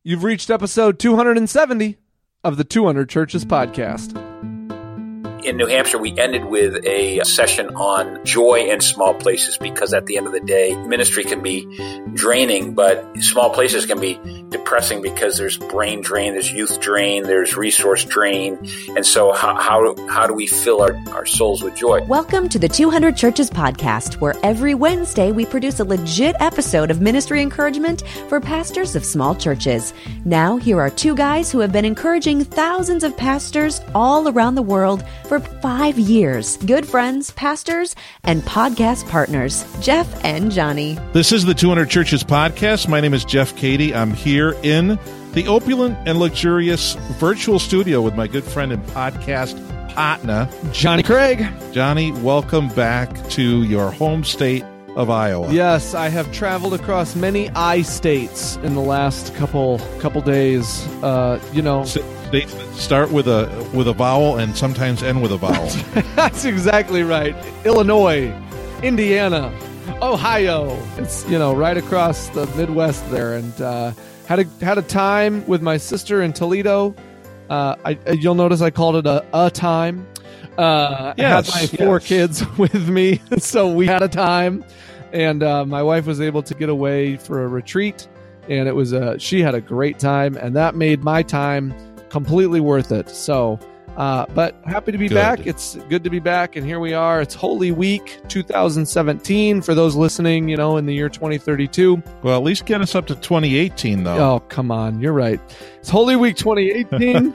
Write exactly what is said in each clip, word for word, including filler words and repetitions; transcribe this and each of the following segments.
You've reached episode two hundred seventy of the two hundred Churches podcast. In New Hampshire, we ended with a session on joy in small places, because at the end of the day, ministry can be draining, but small places can be depressing because there's brain drain, there's youth drain, there's resource drain. And so how how, how do we fill our, our souls with joy? Welcome to the two hundred Churches podcast, where every Wednesday we produce a legit episode of ministry encouragement for pastors of small churches. Now, here are two guys who have been encouraging thousands of pastors all around the world for five years. Good friends, pastors, and podcast partners, Jeff and Johnny. This is the two hundred Churches podcast. My name is Jeff Cady. I'm here in the opulent and luxurious virtual studio with my good friend and podcast partner, Johnny Craig. Johnny, welcome back to your home state of Iowa. Yes, I have traveled across many I states in the last couple couple days. Uh, you know, States that start with a with a vowel and sometimes end with a vowel. That's exactly right. Illinois, Indiana, Ohio. It's, you know, right across the Midwest there, and uh, had a had a time with my sister in Toledo. Uh, I, you'll notice I called it a a time. Uh, yes, I had my four yes. kids with me, so we had a time, and uh, my wife was able to get away for a retreat, and it was a, she had a great time, and that made my time completely worth it. So, uh, but happy to be Good. back. It's good to be back, and here we are. It's Holy Week two thousand seventeen for those listening, you know, in the year twenty thirty-two. Well, at least get us up to twenty eighteen, though. Oh, come on. You're right. It's Holy Week twenty eighteen,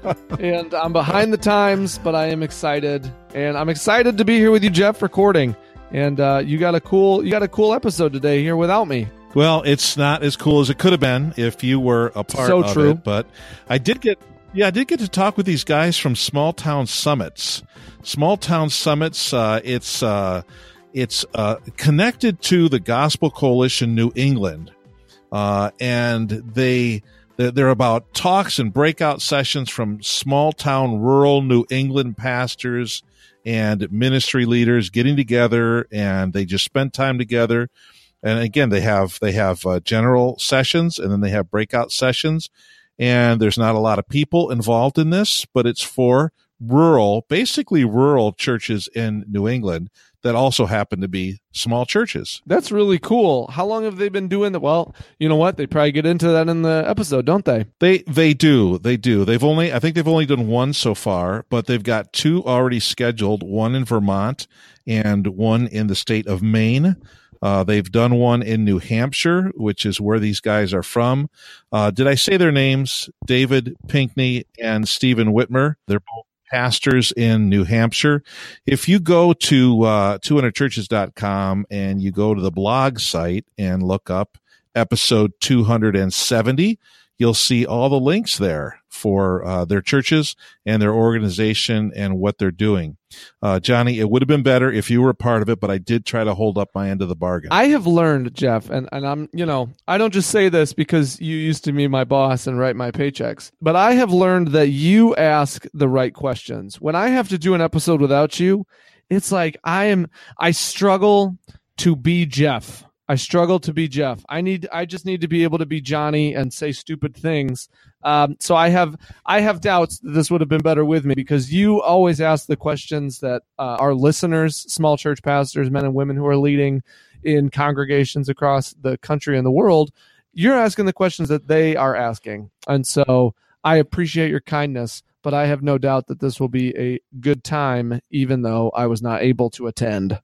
and I'm behind the times, but I am excited, and I'm excited to be here with you, Jeff, recording. And uh, you got a cool, you got a cool episode today here without me. Well, it's not as cool as it could have been if you were a part So of true. it, but I did get, yeah, I did get to talk with these guys from Small Town Summits. Small Town Summits, uh, it's uh, it's uh, connected to the Gospel Coalition New England, uh, and they they're about talks and breakout sessions from small town, rural New England pastors and ministry leaders getting together, and they just spend time together. And again, they have they have uh, general sessions, and then they have breakout sessions. And there's not a lot of people involved in this, but it's for rural, basically rural churches in New England that also happen to be small churches. That's really cool. How long have they been doing that? Well, you know what? They probably get into that in the episode, don't they? They they do. They do. They've only I think they've only done one so far, but they've got two already scheduled, one in Vermont and one in the state of Maine. Uh, they've done one in New Hampshire, which is where these guys are from. Uh, did I say their names? David Pinkney and Stephen Whitmer. They're both pastors in New Hampshire. If you go to uh, two hundred churches dot com and you go to the blog site and look up episode two hundred seventy, you'll see all the links there for uh, their churches and their organization and what they're doing. Uh, Johnny, it would have been better if you were a part of it, but I did try to hold up my end of the bargain. I have learned, Jeff, and, and I'm, you know, I don't just say this because you used to be my boss and write my paychecks, but I have learned that you ask the right questions. When I have to do an episode without you, it's like I am, I struggle to be Jeff. I struggle to be Jeff. I need. I just need to be able to be Johnny and say stupid things. Um, so I have. I have doubts that this would have been better with me, because you always ask the questions that uh, our listeners, small church pastors, men and women who are leading in congregations across the country and the world, you're asking the questions that they are asking, and so I appreciate your kindness. But I have no doubt that this will be a good time, even though I was not able to attend.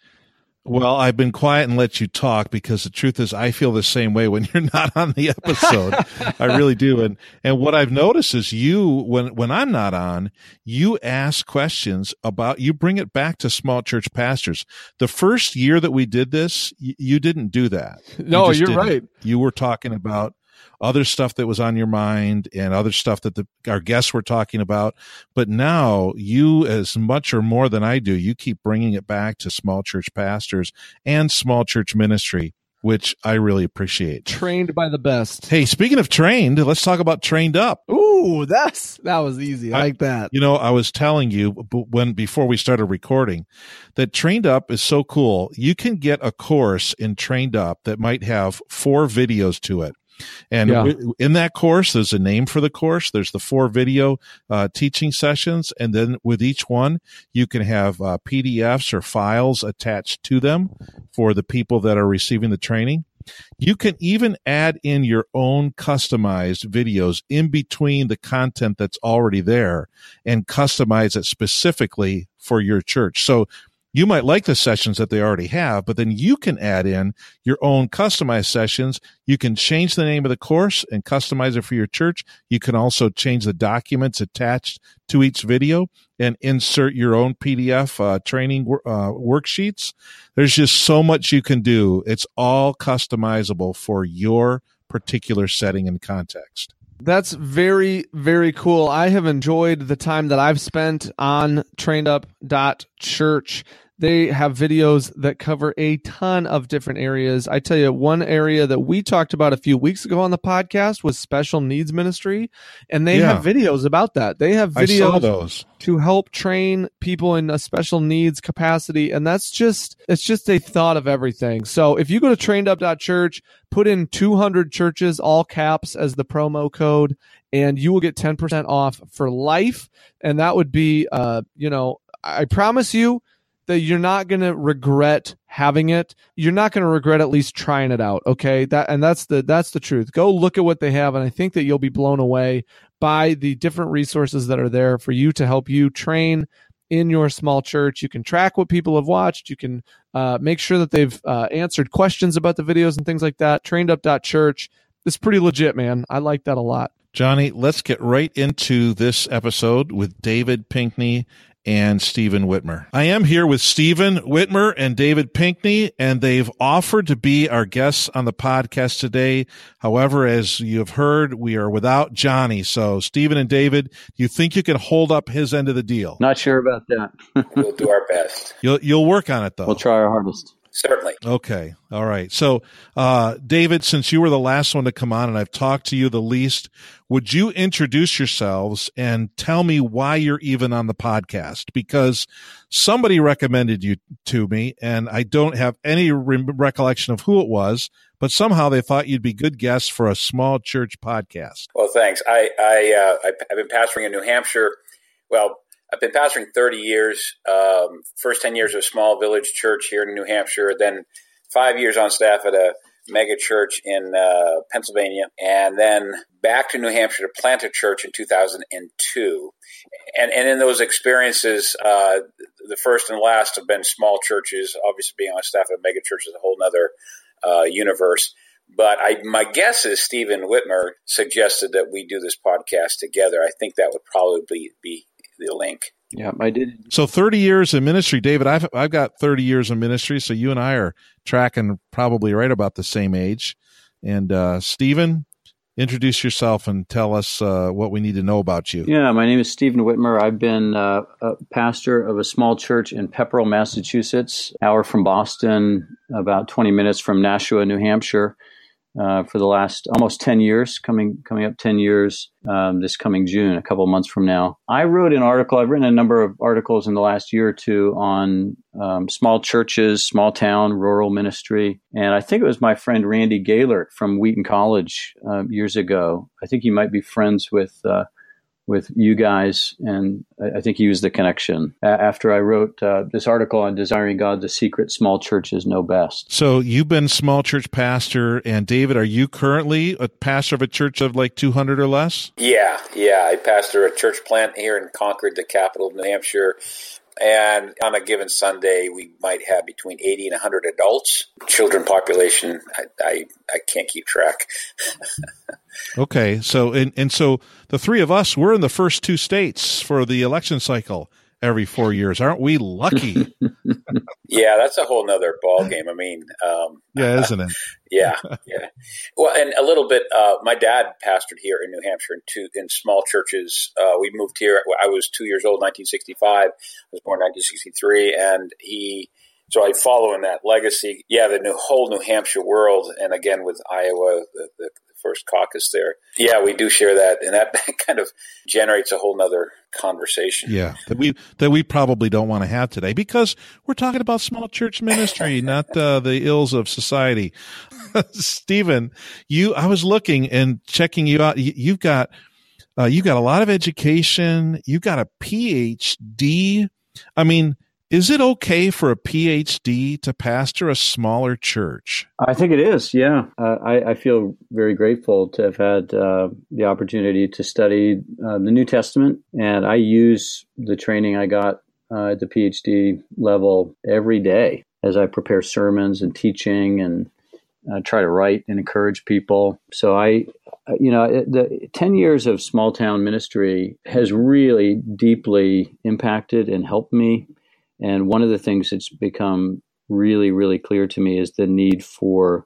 Well, I've been quiet and let you talk because the truth is I feel the same way when you're not on the episode. I really do. And and what I've noticed is you, when, when I'm not on, you ask questions about, you bring it back to small church pastors. The first year that we did this, you, you didn't do that. No, you just you're didn't. right. You were talking about other stuff that was on your mind and other stuff that the, our guests were talking about. But now you, as much or more than I do, you keep bringing it back to small church pastors and small church ministry, which I really appreciate. Trained by the best. Hey, speaking of trained, let's talk about Trained Up. Ooh, that's that was easy. I, I like that. You know, I was telling you when before we started recording that Trained Up is so cool. You can get a course in Trained Up that might have four videos to it. And Yeah. w- in that course, there's a name for the course. There's the four video uh, teaching sessions. And then with each one, you can have uh, P D Fs or files attached to them for the people that are receiving the training. You can even add in your own customized videos in between the content that's already there and customize it specifically for your church. So you might like the sessions that they already have, but then you can add in your own customized sessions. You can change the name of the course and customize it for your church. You can also change the documents attached to each video and insert your own P D F uh, training uh, worksheets. There's just so much you can do. It's all customizable for your particular setting and context. That's very, very cool. I have enjoyed the time that I've spent on trained up dot church. They have videos that cover a ton of different areas. I tell you, one area that we talked about a few weeks ago on the podcast was special needs ministry, and they Yeah. have videos about that. They have I saw videos those. to help train people in a special needs capacity, and that's just it's just a thought of everything. So if you go to trained up dot church, put in two hundred churches, all caps, as the promo code, and you will get ten percent off for life. And that would be, uh, you know, I promise you that you're not going to regret having it. You're not going to regret at least trying it out. Okay. That, and that's the, that's the truth. Go look at what they have. And I think that you'll be blown away by the different resources that are there for you to help you train in your small church. You can track what people have watched. You can uh, make sure that they've uh, answered questions about the videos and things like that. trained up dot church. It's pretty legit, man. I like that a lot. Johnny, let's get right into this episode with David Pinkney and Stephen Whitmer. I am here with Stephen Whitmer and David Pinkney, and they've offered to be our guests on the podcast today. However, as you have heard, we are without Johnny. So, Stephen and David, do you think you can hold up his end of the deal? Not sure about that. We'll do our best. You'll you'll work on it, though. We'll try our hardest. Certainly. Okay. All right. So, uh, David, since you were the last one to come on and I've talked to you the least, would you introduce yourselves and tell me why you're even on the podcast? Because somebody recommended you to me and I don't have any re- recollection of who it was, but somehow they thought you'd be good guests for a small church podcast. Well, thanks. I, I, uh, I've been pastoring in New Hampshire. Well, I've been pastoring thirty years, um, first ten years of a small village church here in New Hampshire, then five years on staff at a mega church in uh, Pennsylvania, and then back to New Hampshire to plant a church in two thousand two. And, and in those experiences, uh, the first and last have been small churches. Obviously, being on staff at a mega church is a whole other uh, universe. But I, my guess is Stephen Whitmer suggested that we do this podcast together. I think that would probably be the link. Yeah, I did. So thirty years in ministry, David, I've, I've got thirty years in ministry. So you and I are tracking probably right about the same age. And, uh, Stephen, introduce yourself and tell us, uh, what we need to know about you. Yeah, my name is Stephen Whitmer. I've been uh, a pastor of a small church in Pepperell, Massachusetts, an hour from Boston, about twenty minutes from Nashua, New Hampshire. Uh, for the last almost ten years, coming coming up ten years um, this coming June, a couple of months from now. I wrote an article, I've written a number of articles in the last year or two on um, small churches, small town, rural ministry. And I think it was my friend Randy Gaylord from Wheaton College uh, years ago. I think you might be friends with uh, with you guys, and I think he used the connection after I wrote uh, this article on Desiring God, the Secret Small Churches Know Best. So you've been small church pastor, and David, are you currently a pastor of a church of like two hundred or less? Yeah, yeah. I pastor a church plant here in Concord, the capital of New Hampshire. And on a given Sunday, we might have between eighty and one hundred adults. Children population, I, I, I can't keep track. Okay. So, and, and so the three of us, we're in the first two states for the election cycle every four years. Aren't we lucky? Yeah, that's a whole nother ballgame. I mean, um, Yeah, isn't it? yeah, yeah. Well, and a little bit, uh, my dad pastored here in New Hampshire in two, in small churches. Uh, we moved here. I was two years old, nineteen sixty-five. I was born in nineteen sixty-three. And he, so I follow in that legacy. Yeah, the new, whole New Hampshire world. And again, with Iowa, the, the first caucus there. Yeah, we do share that, and that kind of generates a whole nother conversation. Yeah, that we that we probably don't want to have today because we're talking about small church ministry, not uh, the ills of society. Stephen, you, I was looking and checking you out. You, you've got uh, you've got a lot of education. You've got a P H D. I mean, is it okay for a P H D to pastor a smaller church? I think it is, yeah. Uh, I, I feel very grateful to have had uh, the opportunity to study uh, the New Testament, and I use the training I got uh, at the P H D level every day as I prepare sermons and teaching and uh, try to write and encourage people. So I, you know, the ten years of small town ministry has really deeply impacted and helped me. And one of the things that's become really, really clear to me is the need for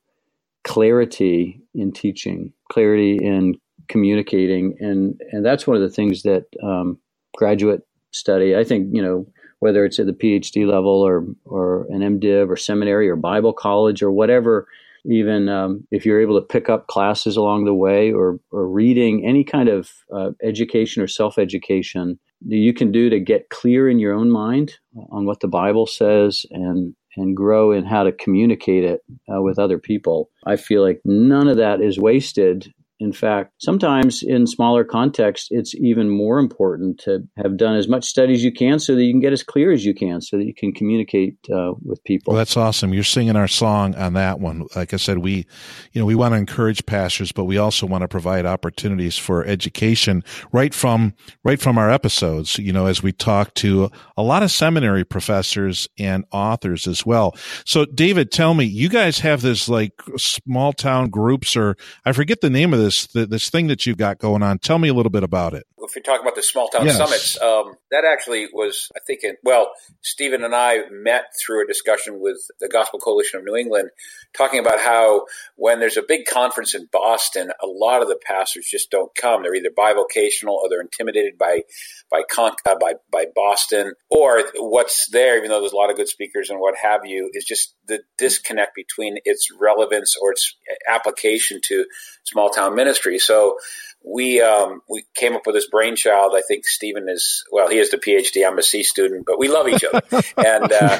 clarity in teaching, clarity in communicating. And, and that's one of the things that um, graduate study, I think, you know, whether it's at the P H D level or, or an MDiv or seminary or Bible college or whatever, even um, if you're able to pick up classes along the way or, or reading any kind of uh, education or self-education, you can do to get clear in your own mind on what the Bible says and and grow in how to communicate it uh, with other people. I feel like none of that is wasted. In fact, sometimes in smaller contexts, it's even more important to have done as much study as you can so that you can get as clear as you can so that you can communicate uh, with people. Well, that's awesome. You're singing our song on that one. Like I said, we, you know, we want to encourage pastors, but we also want to provide opportunities for education right from, right from our episodes, you know, as we talk to a lot of seminary professors and authors as well. So David, tell me, you guys have this like small town groups, or I forget the name of this. This, this thing that you've got going on. Tell me a little bit about it. If you're talking about the small town yes. summits, um, that actually was, I think, it, well, Stephen and I met through a discussion with the Gospel Coalition of New England, talking about how when there's a big conference in Boston, a lot of the pastors just don't come. They're either bivocational or they're intimidated by by con- uh, by by Boston, or what's there, even though there's a lot of good speakers and what have you, is just the disconnect between its relevance or its application to small town ministry. So we um, we came up with this brainchild. I think Stephen is, well, he is the P H D. I'm a C student, but we love each other. and uh,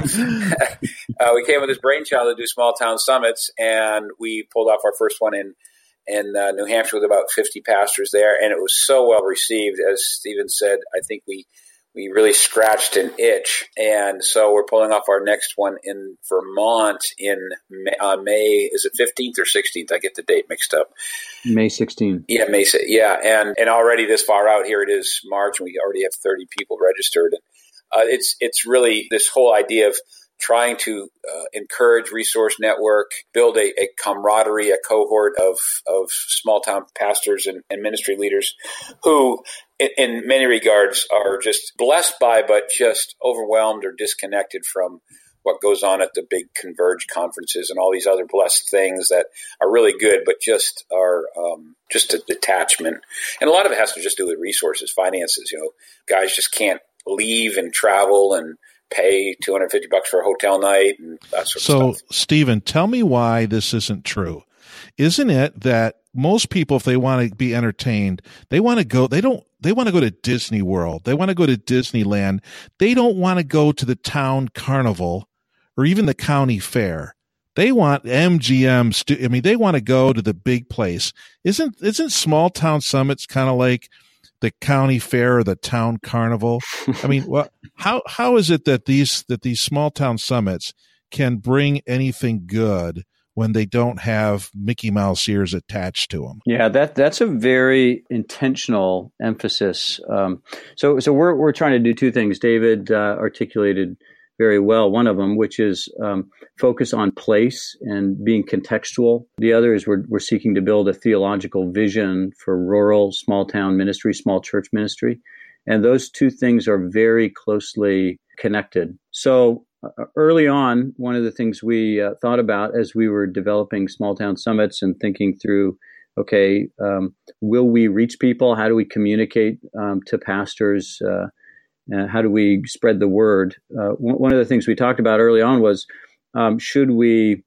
uh, we came with this brainchild to do small town summits, and we pulled off our first one in in uh, New Hampshire with about fifty pastors there, and it was so well received. As Stephen said, I think we we really scratched an itch, and so we're pulling off our next one in Vermont in May, uh, May is it fifteenth or sixteenth? I get the date mixed up. May sixteenth. Yeah, May. Yeah, and and already this far out, here it is March, and we already have thirty people registered. Uh, it's it's really this whole idea of trying to uh, encourage, resource network, build a, a camaraderie, a cohort of, of small town pastors and, and ministry leaders who, in, in many regards, are just blessed by, but just overwhelmed or disconnected from what goes on at the big Converge conferences and all these other blessed things that are really good, but just are um, just a detachment. And a lot of it has to just do with resources, finances. You know, guys just can't leave and travel and pay two hundred fifty bucks for a hotel night and that sort so, of stuff. So, Stephen, tell me why this isn't true. Isn't it that most people, if they want to be entertained, they want to go, they don't, they want to go to Disney World. They want to go to Disneyland. They don't want to go to the town carnival or even the county fair. They want M G M. Stu- I mean, they want to go to the big place. Isn't, isn't small town summits kind of like the county fair or the town carnival? I mean, well, how how is it that these that these small town summits can bring anything good when they don't have Mickey Mouse ears attached to them? Yeah, that that's a very intentional emphasis. Um, so so we're we're trying to do two things. David uh, articulated very well one of them, which is um, focus on place and being contextual. The other is we're we're seeking to build a theological vision for rural, small town ministry, small church ministry. And those two things are very closely connected. So uh, early on, one of the things we uh, thought about as we were developing small town summits and thinking through, okay, um, will we reach people? How do we communicate um, to pastors? Uh, Uh, how do we spread the word? Uh, one of the things we talked about early on was, um, should we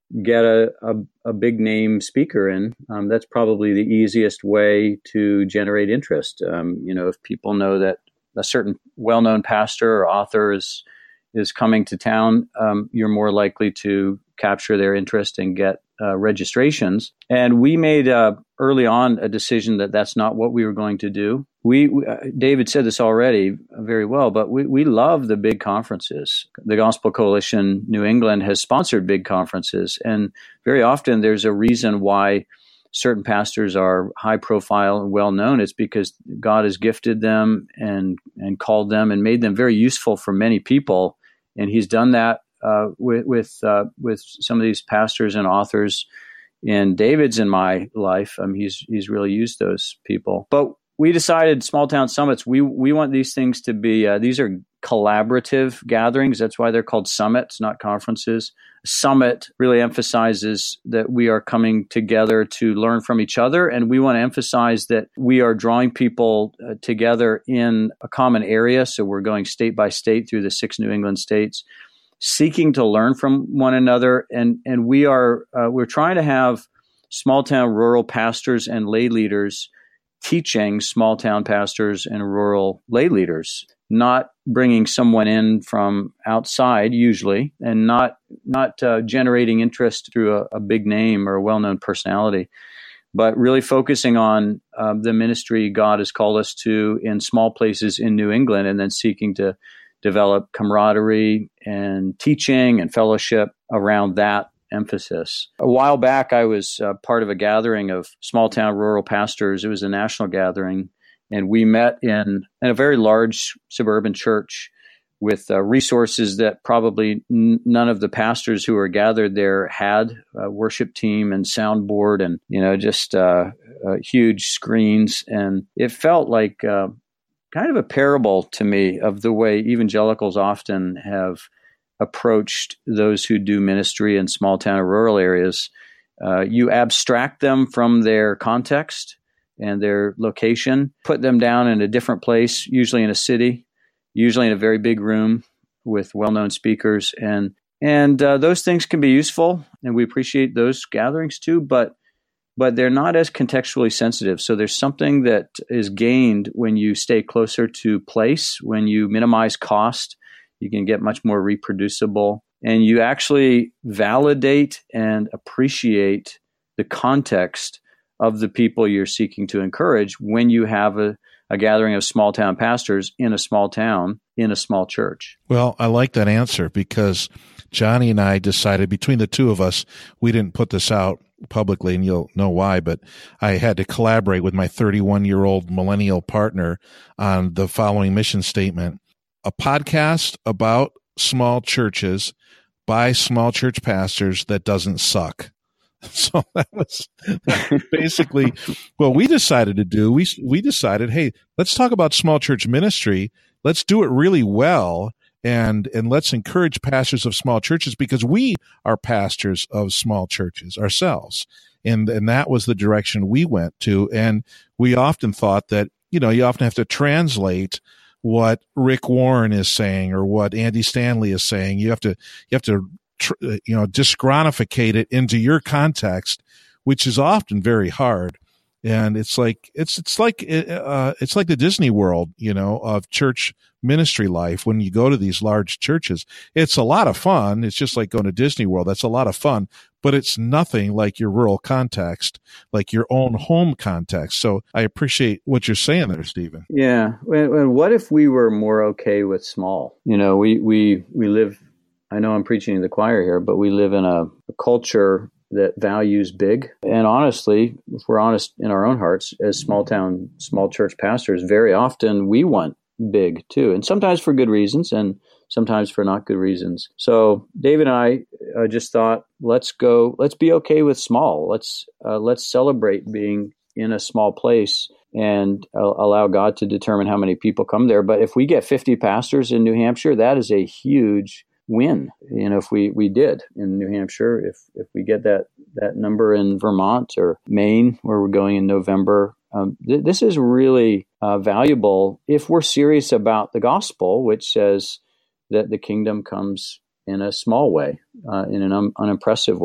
get a, a, a big name speaker in. Um, that's probably the easiest way to generate interest. Um, you know, if people know that a certain well-known pastor or author is is coming to town, um, you're more likely to capture their interest and get uh, registrations. And we made uh, early on a decision that that's not what we were going to do. We, we uh, David said this already very well, but we, we love the big conferences. The Gospel Coalition New England has sponsored big conferences, and very often there's a reason why certain pastors are high profile and well known. It's because God has gifted them and and called them and made them very useful for many people. And he's done that uh, with with, uh, with some of these pastors and authors in David's and my life. Um, he's he's really used those people. But we decided small town summits, we we want these things to be, uh, these are collaborative gatherings. That's why they're called summits, not conferences. Summit really emphasizes that we are coming together to learn from each other. And we want to emphasize that we are drawing people uh, together in a common area. So we're going state by state through the six New England states, seeking to learn from one another. And, and we are, uh, we're trying to have small town rural pastors and lay leaders teaching small town pastors and rural lay leaders, not bringing someone in from outside usually, and not not uh, generating interest through a, a big name or a well-known personality, but really focusing on uh, the ministry God has called us to in small places in New England, and then seeking to develop camaraderie and teaching and fellowship around that emphasis. A while back, I was uh, part of a gathering of small town rural pastors. It was a national gathering, and we met in, in a very large suburban church with uh, resources that probably n- none of the pastors who were gathered there had. A worship team and soundboard, and you know, just uh, uh, huge screens, and it felt like uh, kind of a parable to me of the way evangelicals often have approached those who do ministry in small town or rural areas. Uh, you abstract them from their context and their location, put them down in a different place, usually in a city, usually in a very big room with well-known speakers. And and uh, those things can be useful, and we appreciate those gatherings too, but but they're not as contextually sensitive. So there's something that is gained when you stay closer to place, when you minimize cost. You can get much more reproducible, and you actually validate and appreciate the context of the people you're seeking to encourage when you have a, a gathering of small town pastors in a small town, in a small church. Well, I like that answer because Johnny and I decided between the two of us, we didn't put this out publicly, and you'll know why, but I had to collaborate with my thirty-one-year-old millennial partner on the following mission statement: a podcast about small churches by small church pastors that doesn't suck. So that was, that was basically what we decided to do. We we decided, hey, let's talk about small church ministry. Let's do it really well, and and let's encourage pastors of small churches, because we are pastors of small churches ourselves. And and that was the direction we went to. And we often thought that, you know, you often have to translate what Rick Warren is saying or what Andy Stanley is saying. You have to, you have to, you know, disgronificate it into your context, which is often very hard. And it's like, it's, it's like, uh, it's like the Disney World, you know, of church ministry life. When you go to these large churches, it's a lot of fun. It's just like going to Disney World. That's a lot of fun, but it's nothing like your rural context, like your own home context. So I appreciate what you're saying there, Stephen. Yeah. And what if we were more okay with small? You know, we, we, we live, I know I'm preaching to the choir here, but we live in a, a culture that values big. And honestly, if we're honest in our own hearts, as small town, small church pastors, very often we want big too. And sometimes for good reasons and sometimes for not good reasons. So David and I uh, just thought, let's go, let's be okay with small. Let's, uh, let's celebrate being in a small place and uh, allow God to determine how many people come there. But if we get fifty pastors in New Hampshire, that is a huge win. You know, if we, we did in New Hampshire, if, if we get that, that number in Vermont or Maine, where we're going in November, um, th- this is really uh, valuable if we're serious about the gospel, which says that the kingdom comes in a small way, uh, in an un- unimpressive way.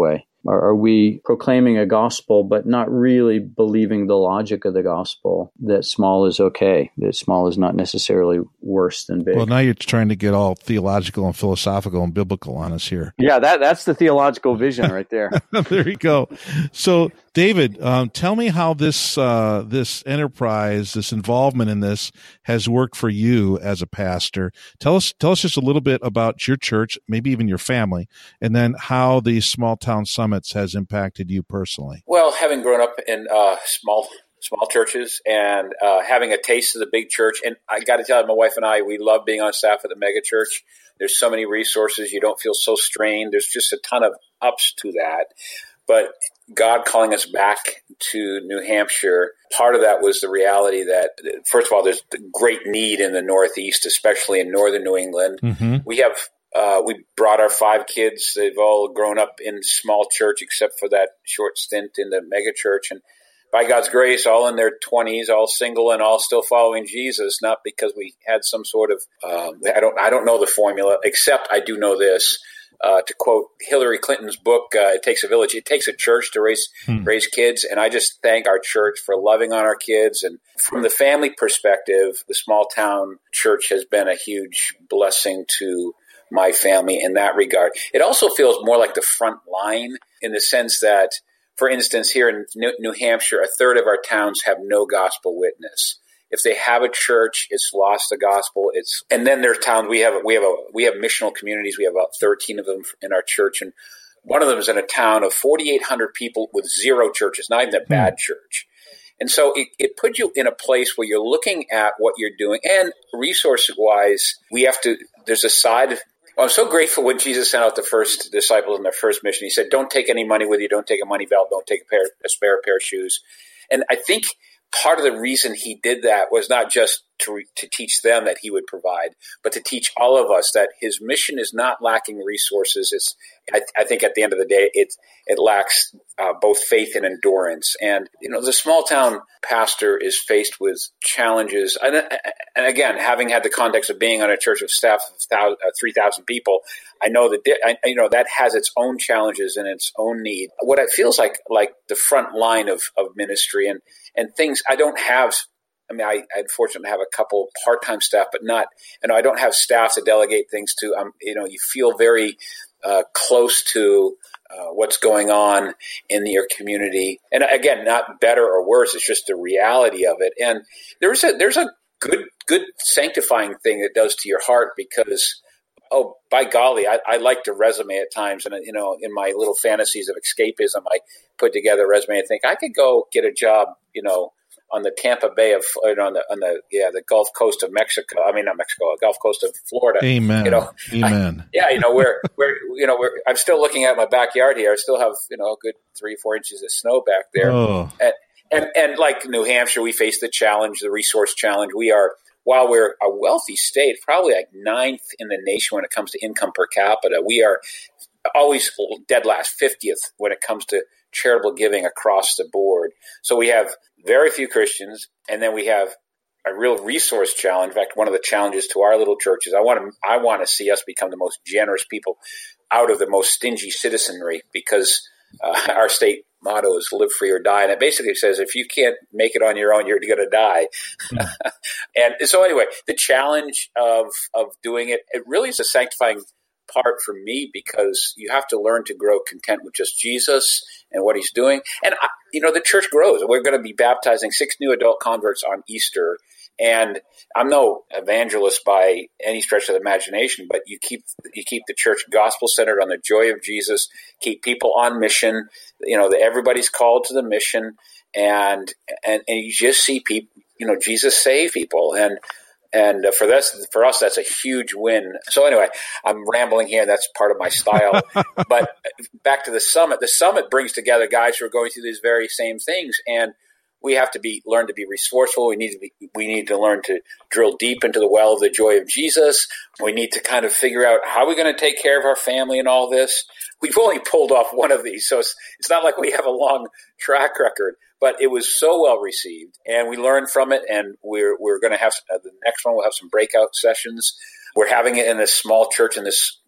Are, are we proclaiming a gospel, but not really believing the logic of the gospel, that small is okay, that small is not necessarily worse than big? Well, now you're trying to get all theological and philosophical and biblical on us here. Yeah, that that's the theological vision right there. There you go. So, David, um, tell me how this uh, this enterprise, this involvement in this, has worked for you as a pastor. Tell us tell us just a little bit about your church, maybe even your family, and then how these small town summits has impacted you personally. Well, having grown up in uh, small small churches and uh, having a taste of the big church, and I got to tell you, my wife and I, we love being on staff at the mega church. There's so many resources. You don't feel so strained. There's just a ton of ups to that. But God calling us back to New Hampshire, part of that was the reality that, first of all, there's great need in the Northeast, especially in northern New England. Mm-hmm. We have uh, we brought our five kids. They've all grown up in small church except for that short stint in the mega church. And by God's grace, all in their twenties, all single and all still following Jesus, not because we had some sort of, um, I don't I don't know the formula, except I do know this. Uh, to quote Hillary Clinton's book, uh, It Takes a Village, it takes a church to raise hmm. raise kids. And I just thank our church for loving on our kids. And from the family perspective, the small town church has been a huge blessing to my family in that regard. It also feels more like the front line in the sense that, for instance, here in New Hampshire, a third of our towns have no gospel witness. If they have a church, it's lost the gospel. It's and then there's towns we have we have a we have missional communities. We have about thirteen of them in our church, and one of them is in a town of forty-eight hundred people with zero churches, not even a bad church. And so it, it puts you in a place where you're looking at what you're doing, and resource-wise, we have to. There's a side. Well, I'm so grateful when Jesus sent out the first disciples in their first mission. He said, "Don't take any money with you. Don't take a money belt. Don't take a pair a spare pair of shoes." And I think part of the reason he did that was not just to to teach them that he would provide, but to teach all of us that his mission is not lacking resources. It's, I, I think at the end of the day, it it lacks uh, both faith and endurance. And, you know, the small town pastor is faced with challenges. And, and again, having had the context of being on a church of staff of three thousand people, I know that, I, you know, that has its own challenges and its own need. What it feels like, like the front line of, of ministry and, and things I don't have. I mean, I, I'm fortunate to have a couple part-time staff, but not, you know, I don't have staff to delegate things to. Um, you know, you feel very uh, close to uh, what's going on in your community. And again, not better or worse. It's just the reality of it. And there's a, there's a good, good sanctifying thing that does to your heart because, oh, by golly, I, I like to resume at times. And, you know, in my little fantasies of escapism, I put together a resume and think I could go get a job, you know, on the Tampa Bay of, you know, on the, on the, yeah, the Gulf Coast of Mexico. I mean, not Mexico, Gulf Coast of Florida. Amen. You know, Amen. I, yeah, you know, we're, we're, you know, we're, I'm still looking at my backyard here. I still have, you know, a good three, four inches of snow back there. Oh. And, and, and like New Hampshire, we face the challenge, the resource challenge. We are, while we're a wealthy state, probably like ninth in the nation when it comes to income per capita, we are always dead last, fiftieth when it comes to charitable giving across the board. So we have very few Christians, and then we have a real resource challenge. In fact, one of the challenges to our little church is I want to I want to see us become the most generous people out of the most stingy citizenry, because uh, our state motto is live free or die. And it basically says if you can't make it on your own, you're going to die. Mm. And so anyway, the challenge of of doing it, it really is a sanctifying part for me, because you have to learn to grow content with just Jesus and what he's doing. And, I, you know, the church grows. We're going to be baptizing six new adult converts on Easter. And I'm no evangelist by any stretch of the imagination, but you keep you keep the church gospel-centered on the joy of Jesus, keep people on mission. You know, everybody's called to the mission. And, and, and you just see people, you know, Jesus save people. And And for this, for us, that's a huge win. So anyway, I'm rambling here. That's part of my style. But back to the summit. The summit brings together guys who are going through these very same things, and we have to be learn to be resourceful. We need to be, we need to learn to drill deep into the well of the joy of Jesus. We need to kind of figure out how we're going to take care of our family and all this. We've only pulled off one of these, so it's it's not like we have a long track record. But it was so well received, and we learned from it. And we're we're going to have uh, the next one. We'll have some breakout sessions. We're having it in this small church in this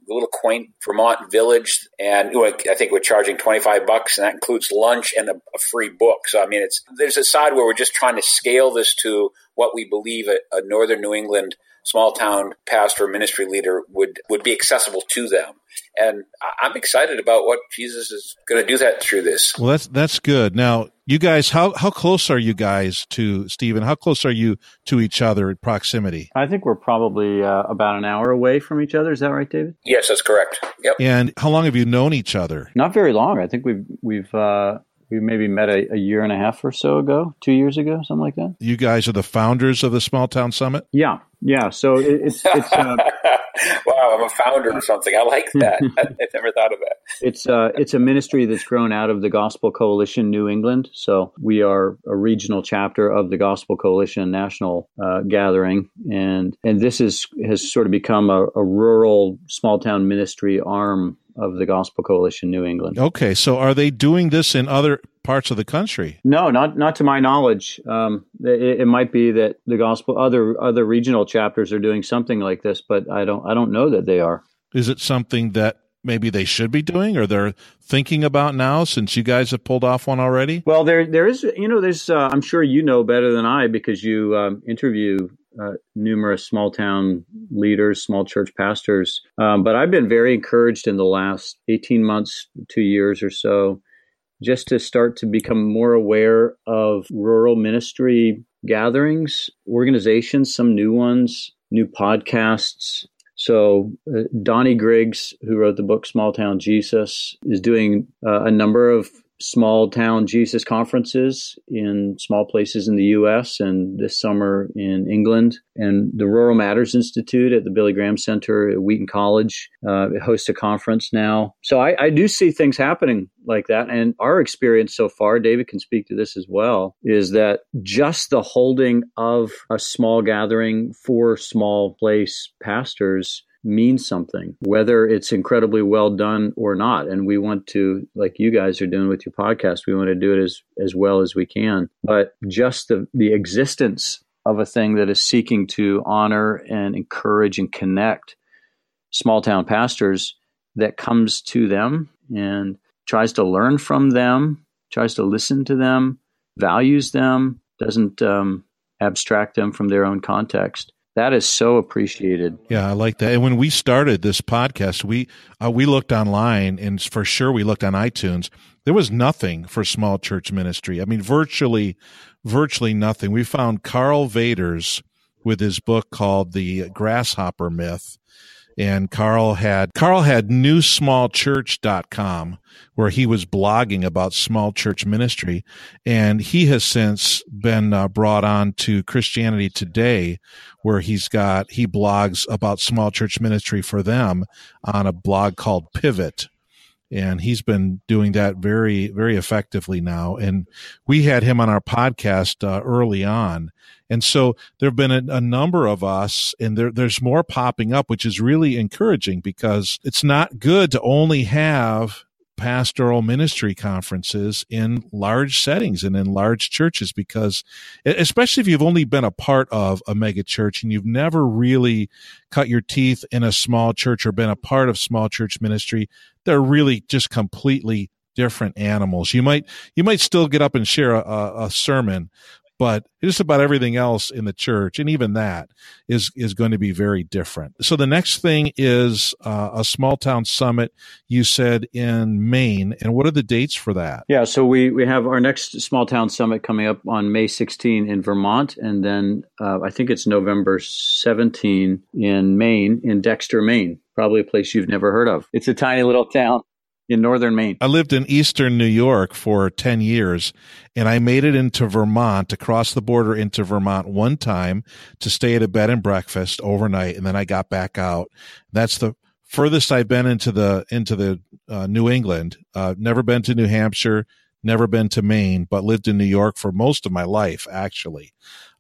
little quaint Vermont village, and I think we're charging twenty-five bucks, and that includes lunch and a, a free book. So, I mean, it's there's a side where we're just trying to scale this to what we believe a, a northern New England small town pastor ministry leader would, would be accessible to them. And I'm excited about what Jesus is going to do that through this. Well, that's that's good. Now, you guys, how how close are you guys to Stephen? How close are you to each other in proximity? I think we're probably uh, about an hour away from each other. Is that right, David? Yes, that's correct. Yep. And how long have you known each other? Not very long. I think we've we've uh, we maybe met a, a year and a half or so ago, two years ago, something like that. You guys are the founders of the Small Town Summit? Yeah, yeah. So it, it's it's. Uh, wow, I'm a founder or something. I like that. I never thought of that. It's uh, it's a ministry that's grown out of the Gospel Coalition New England. So we are a regional chapter of the Gospel Coalition National uh, Gathering, and and this is has sort of become a, a rural small town ministry arm of the Gospel Coalition New England. Okay, so are they doing this in other parts of the country? No, not not to my knowledge. Um, it, it might be that the gospel other other regional chapters are doing something like this, but I don't I don't know that they are. Is it something that maybe they should be doing, or they're thinking about now, since you guys have pulled off one already? Well, there there is you know there's uh, I'm sure you know better than I, because you um, interview uh, numerous small town leaders, small church pastors. Um, but I've been very encouraged in the last eighteen months, two years or so, just to start to become more aware of rural ministry gatherings, organizations, some new ones, new podcasts. So uh, Donnie Griggs, who wrote the book Small Town Jesus, is doing uh, a number of small town Jesus conferences in small places in the U S and this summer in England. And the Rural Matters Institute at the Billy Graham Center at Wheaton College uh, hosts a conference now. So I, I do see things happening like that. And our experience so far, David can speak to this as well, is that just the holding of a small gathering for small place pastors means something, whether it's incredibly well done or not. And we want to, like you guys are doing with your podcast, we want to do it as, as well as we can. But just the, the existence of a thing that is seeking to honor and encourage and connect small town pastors, that comes to them and tries to learn from them, tries to listen to them, values them, doesn't um, abstract them from their own context. That is so appreciated. Yeah, I like that. And when we started this podcast, we uh, we looked online, and for sure we looked on iTunes. There was nothing for small church ministry. I mean, virtually, virtually nothing. We found Carl Vaders with his book called The Grasshopper Myth. And Carl had Carl had new small church dot com, where he was blogging about small church ministry. And he has since been uh, brought on to Christianity Today, where he's got, he blogs about small church ministry for them on a blog called Pivot. And he's been doing that very, very effectively now. And we had him on our podcast uh, early on. And so there have been a, a number of us, and there, there's more popping up, which is really encouraging, because it's not good to only have pastoral ministry conferences in large settings and in large churches, because especially if you've only been a part of a mega church and you've never really cut your teeth in a small church or been a part of small church ministry, they're really just completely different animals. You might, you might still get up and share a, a sermon, but just about everything else in the church, and even that, is is going to be very different. So the next thing is uh, a small town summit, you said, in Maine. And what are the dates for that? Yeah, so we, we have our next small town summit coming up on May sixteenth in Vermont, and then uh, I think it's November seventeenth in Maine, in Dexter, Maine, probably a place you've never heard of. It's a tiny little town in northern Maine. I lived in eastern New York for ten years, and I made it into Vermont, across the border into Vermont one time to stay at a bed and breakfast overnight, and then I got back out. That's the furthest I've been into the into the uh, New England. Uh, never been to New Hampshire, never been to Maine, but lived in New York for most of my life, actually.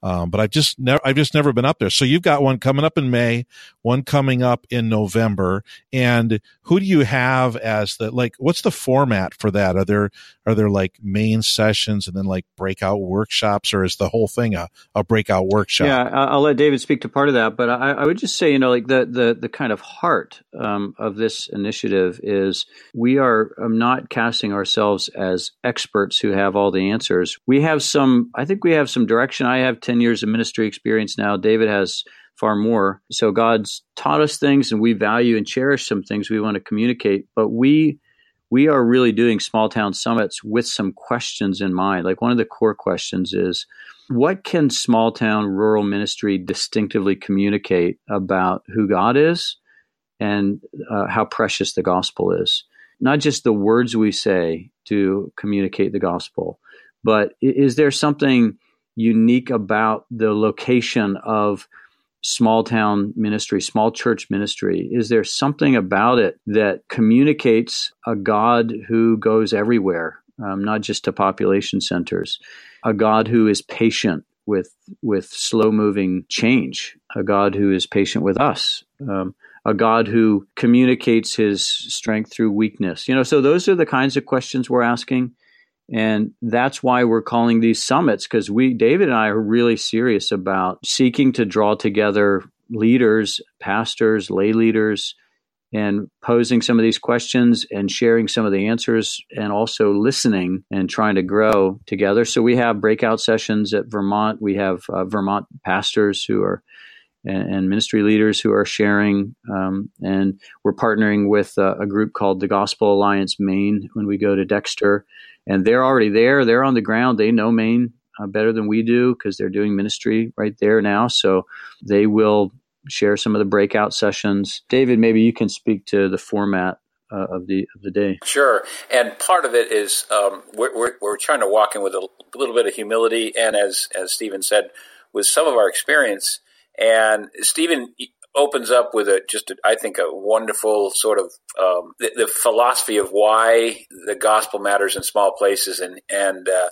Um, but I've just never, I've just never been up there. So you've got one coming up in May, one coming up in November. And who do you have as the, like, what's the format for that? Are there, are there like main sessions and then like breakout workshops, or is the whole thing a, a breakout workshop? Yeah, I'll let David speak to part of that, but I, I would just say, you know, like the, the, the kind of heart um, of this initiative is we are um, not casting ourselves as experts who have all the answers. We have some, I think we have some direction. I have ten years of ministry experience now. David has far more. So God's taught us things, and we value and cherish some things we want to communicate. But we we are really doing small town summits with some questions in mind. Like one of the core questions is, what can small town rural ministry distinctively communicate about who God is and uh, how precious the gospel is? Not just the words we say to communicate the gospel, but is there something unique about the location of small town ministry, small church ministry? Is there something about it that communicates a God who goes everywhere, um, not just to population centers, a God who is patient with with slow-moving change, a God who is patient with us, um, a God who communicates his strength through weakness? You know, so those are the kinds of questions we're asking. And that's why we're calling these summits, because we, David and I, are really serious about seeking to draw together leaders, pastors, lay leaders, and posing some of these questions and sharing some of the answers, and also listening and trying to grow together. So we have breakout sessions at Vermont. We have uh, Vermont pastors who are and, and ministry leaders who are sharing. Um, and we're partnering with uh, a group called the Gospel Alliance Maine when we go to Dexter. And they're already there. They're on the ground. They know Maine uh, better than we do because they're doing ministry right there now. So they will share some of the breakout sessions. David, maybe you can speak to the format uh, of the of the day. Sure. And part of it is um, we're, we're we're trying to walk in with a little bit of humility, and as as Stephen said, with some of our experience. And Stephen opens up with a just, a, I think, a wonderful sort of um, the, the philosophy of why the gospel matters in small places. And and uh,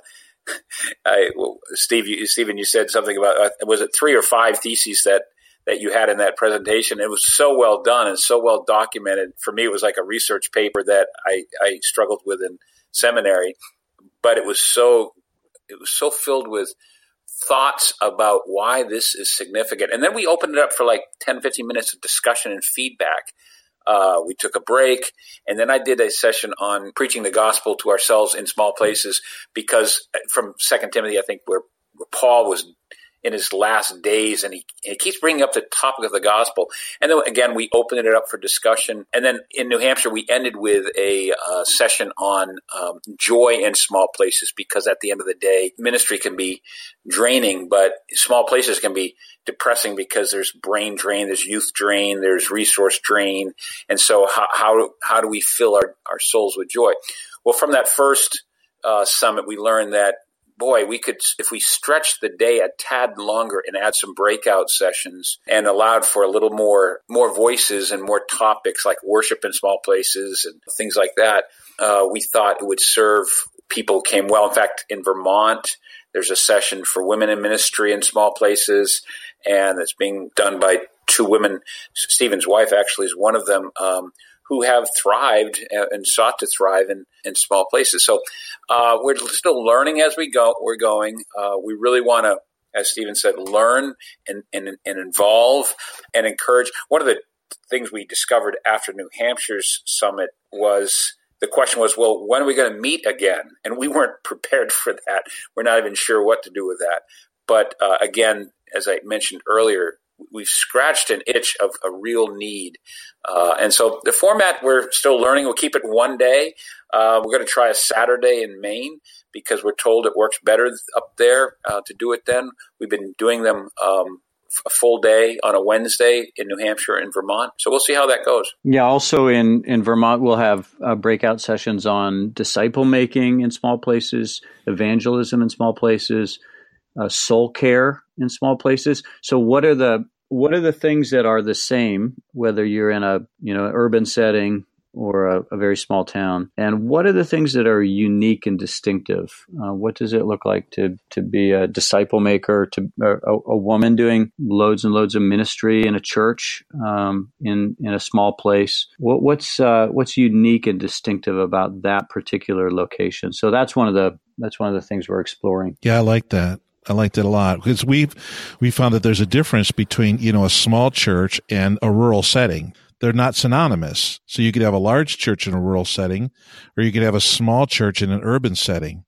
I, well, Steve, you, Stephen, you said something about uh, was it three or five theses that that you had in that presentation? It was so well done and so well documented. For me, it was like a research paper that I, I struggled with in seminary, but it was so it was so filled with thoughts about why this is significant. And then we opened it up for like ten, fifteen minutes of discussion and feedback. Uh, we took a break, and then I did a session on preaching the gospel to ourselves in small places, because from Second Timothy, I think, where, where Paul was in his last days, and he, he keeps bringing up the topic of the gospel. And then again, we opened it up for discussion. And then in New Hampshire, we ended with a uh, session on um, joy in small places, because at the end of the day, ministry can be draining, but small places can be depressing because there's brain drain, there's youth drain, there's resource drain. And so how how, how do we fill our, our souls with joy? Well, from that first uh, summit, we learned that, boy, we could, if we stretched the day a tad longer and add some breakout sessions and allowed for a little more, more voices and more topics like worship in small places and things like that, uh, we thought it would serve people who came well. In fact, in Vermont, there's a session for women in ministry in small places, and it's being done by two women. Stephen's wife actually is one of them, um, who have thrived and sought to thrive in, in small places. So uh, we're still learning as we go. We're going. Uh, we really want to, as Stephen said, learn and, and, and involve and encourage. One of the things we discovered after New Hampshire's summit was the question was, well, when are we going to meet again? And we weren't prepared for that. We're not even sure what to do with that. But uh, again, as I mentioned earlier, we've scratched an itch of a real need. Uh, and so the format, we're still learning. We'll keep it one day. Uh, we're going to try a Saturday in Maine because we're told it works better up there uh, to do it then. We've been doing them um, a full day on a Wednesday in New Hampshire and Vermont. So we'll see how that goes. Yeah, also in, in Vermont, we'll have uh, breakout sessions on disciple making in small places, evangelism in small places, uh, soul care in small places. So what are the what are the things that are the same, whether you're in a you know urban setting, or a, a very small town? And what are the things that are unique and distinctive? Uh, what does it look like to to be a disciple maker, to a, a woman doing loads and loads of ministry in a church, um, in in a small place? What, what's uh, what's unique and distinctive about that particular location? So that's one of the that's one of the things we're exploring. Yeah, I like that. I liked it a lot because we've we found that there's a difference between, you know, a small church and a rural setting. They're not synonymous. So you could have a large church in a rural setting, or you could have a small church in an urban setting.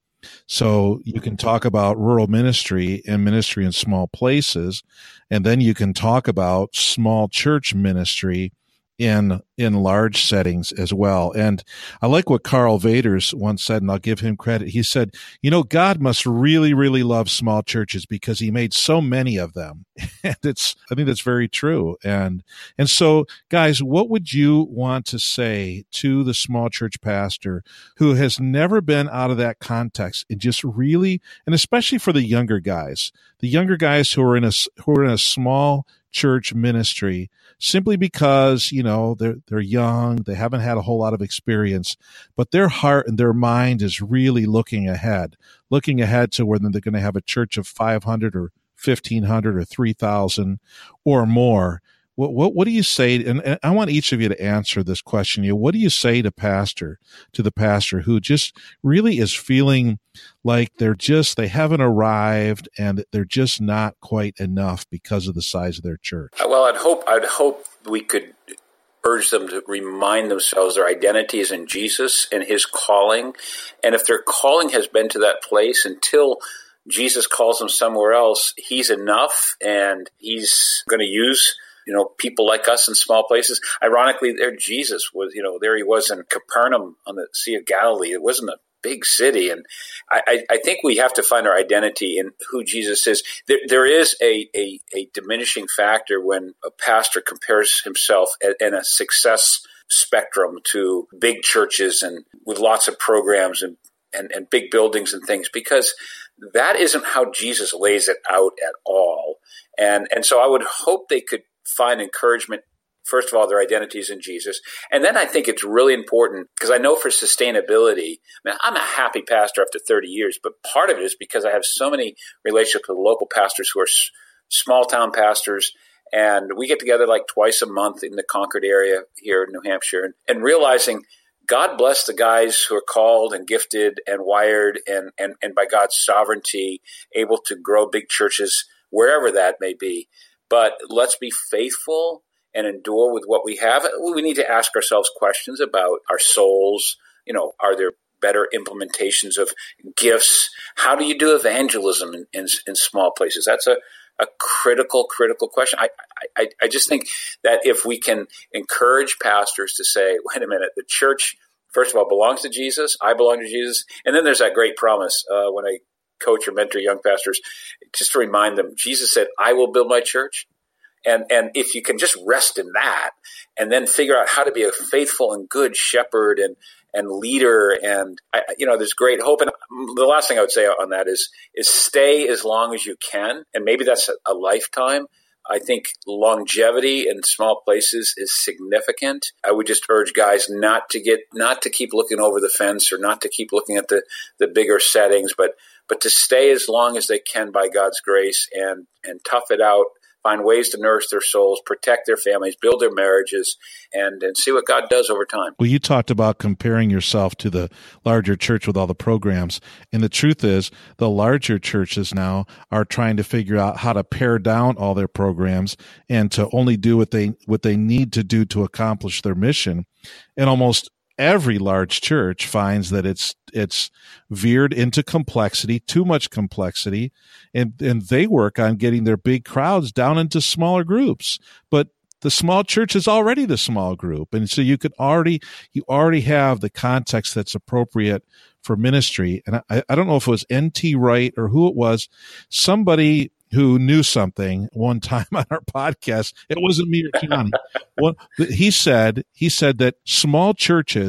So you can talk about rural ministry and ministry in small places, and then you can talk about small church ministry in in large settings as well. And I like what Carl Vaders once said, and I'll give him credit. He said, you know, God must really, really love small churches because he made so many of them. And it's, I think that's very true. And, and so guys, what would you want to say to the small church pastor who has never been out of that context and just really, and especially for the younger guys, the younger guys who are in a, who are in a small church ministry, simply because, you know, they're, they're young, they haven't had a whole lot of experience, but their heart and their mind is really looking ahead, looking ahead to whether they're going to have a church of five hundred or fifteen hundred or three thousand or more. What, what, what do you say? And, and I want each of you to answer this question. You know, what do you say to pastor, to the pastor who just really is feeling like they're just, they haven't arrived and they're just not quite enough because of the size of their church? Well, I'd hope, I'd hope we could urge them to remind themselves their identity is in Jesus and his calling. And if their calling has been to that place until Jesus calls them somewhere else, he's enough, and he's going to use, you know, people like us in small places. Ironically, there Jesus was, you know, there he was in Capernaum on the Sea of Galilee. It wasn't a big city. And I, I think we have to find our identity in who Jesus is. There, there is a, a, a diminishing factor when a pastor compares himself in a success spectrum to big churches and with lots of programs and, and, and big buildings and things, because that isn't how Jesus lays it out at all. And, and so I would hope they could find encouragement. First of all, their identity is in Jesus. And then I think it's really important, because I know for sustainability, I mean, I'm a happy pastor after thirty years, but part of it is because I have so many relationships with local pastors who are s- small town pastors. And we get together like twice a month in the Concord area here in New Hampshire, and, and realizing God bless the guys who are called and gifted and wired and, and, and by God's sovereignty, able to grow big churches wherever that may be. But let's be faithful and endure with what we have. We need to ask ourselves questions about our souls. You know, are there better implementations of gifts? How do you do evangelism in, in, in small places? That's a, a critical, critical question. I, I, I just think that if we can encourage pastors to say, wait a minute, the church, first of all, belongs to Jesus. I belong to Jesus. And then there's that great promise uh, when I coach or mentor young pastors, just to remind them, Jesus said, I will build my church. And and if you can just rest in that and then figure out how to be a faithful and good shepherd and, and leader, and, I, you know, there's great hope. And the last thing I would say on that is, is stay as long as you can. And maybe that's a, a lifetime. I think longevity in small places is significant. I would just urge guys not to get, not to keep looking over the fence or not to keep looking at the, the bigger settings, but, but to stay as long as they can by God's grace and, and tough it out. Find ways to nourish their souls, protect their families, build their marriages, and, and see what God does over time. Well, you talked about comparing yourself to the larger church with all the programs. And the truth is, the larger churches now are trying to figure out how to pare down all their programs and to only do what they what they need to do to accomplish their mission. And almost every large church finds that it's it's veered into complexity, too much complexity, and, and they work on getting their big crowds down into smaller groups. But the small church is already the small group, and so you could already you already have the context that's appropriate for ministry. And I, I don't know if it was N T Wright or who it was, somebody who knew something one time on our podcast. It wasn't me or Johnny. Well, he said he said that small churches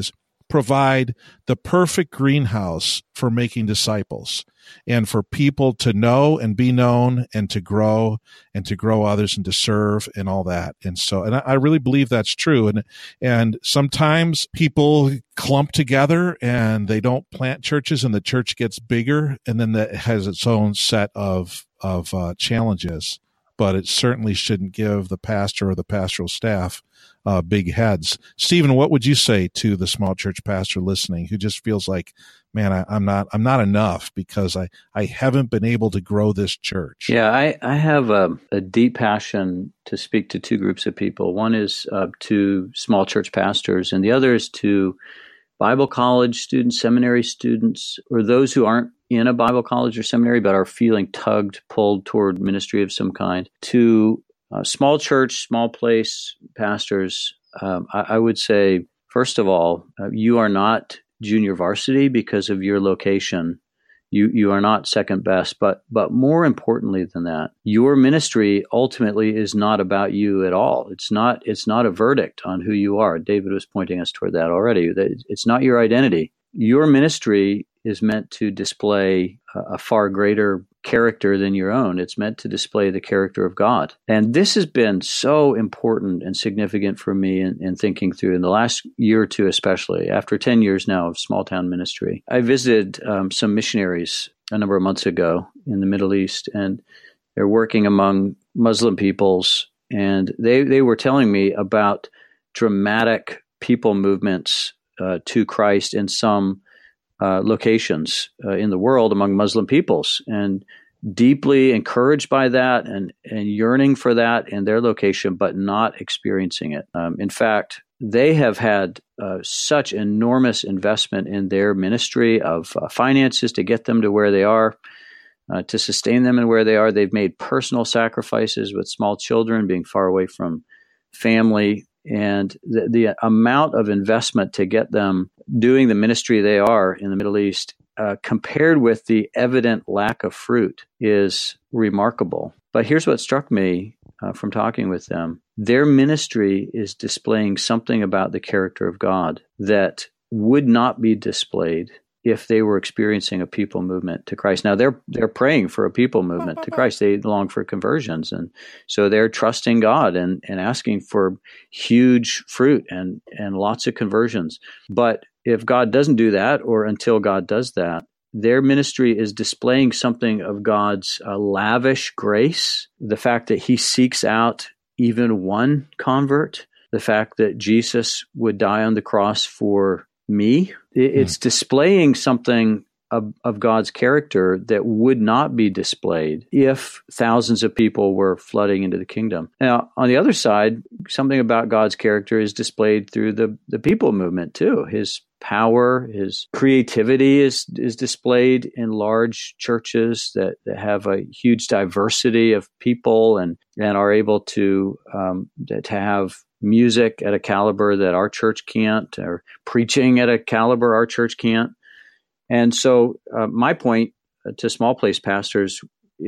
provide the perfect greenhouse for making disciples and for people to know and be known and to grow and to grow others and to serve and all that. And so, and I, I really believe that's true. And, and sometimes people clump together and they don't plant churches and the church gets bigger, and then that has its own set of, of uh, challenges. But it certainly shouldn't give the pastor or the pastoral staff uh, big heads. Stephen, what would you say to the small church pastor listening who just feels like, man, I, I'm not, I'm not enough because I, I haven't been able to grow this church? Yeah, I, I have a, a deep passion to speak to two groups of people. One is uh, to small church pastors, and the other is to Bible college students, seminary students, or those who aren't in a Bible college or seminary but are feeling tugged, pulled toward ministry of some kind. To uh, small church, small place pastors, um, I, I would say, first of all, uh, you are not junior varsity because of your location. You you are not second best, but but more importantly than that, your ministry ultimately is not about you at all. It's not it's not a verdict on who you are. David was pointing us toward that already. It's not your identity. Your ministry is meant to display a, a far greater character than your own. It's meant to display the character of God. And this has been so important and significant for me in, in thinking through in the last year or two, especially after ten years now of small town ministry. I visited um, some missionaries a number of months ago in the Middle East, and they're working among Muslim peoples. And they, they were telling me about dramatic people movements uh, to Christ in some Uh, locations uh, in the world among Muslim peoples, and deeply encouraged by that and, and yearning for that in their location, but not experiencing it. Um, in fact, they have had uh, such enormous investment in their ministry of uh, finances to get them to where they are, uh, to sustain them in where they are. They've made personal sacrifices with small children being far away from family, and the, the amount of investment to get them doing the ministry they are in the Middle East, uh, compared with the evident lack of fruit, is remarkable. But here's what struck me uh, from talking with them. Their ministry is displaying something about the character of God that would not be displayed if they were experiencing a people movement to Christ. Now, they're they're praying for a people movement to Christ. They long for conversions. And so they're trusting God and, and asking for huge fruit and, and lots of conversions. But if God doesn't do that, or until God does that, their ministry is displaying something of God's uh, lavish grace, the fact that he seeks out even one convert, the fact that Jesus would die on the cross for me. It's mm. displaying something of, of God's character that would not be displayed if thousands of people were flooding into the kingdom. Now, on the other side, something about God's character is displayed through the, the people movement too. His power, his creativity is is displayed in large churches that, that have a huge diversity of people and, and are able to um, to have music at a caliber that our church can't, or preaching at a caliber our church can't. And so uh, my point to small place pastors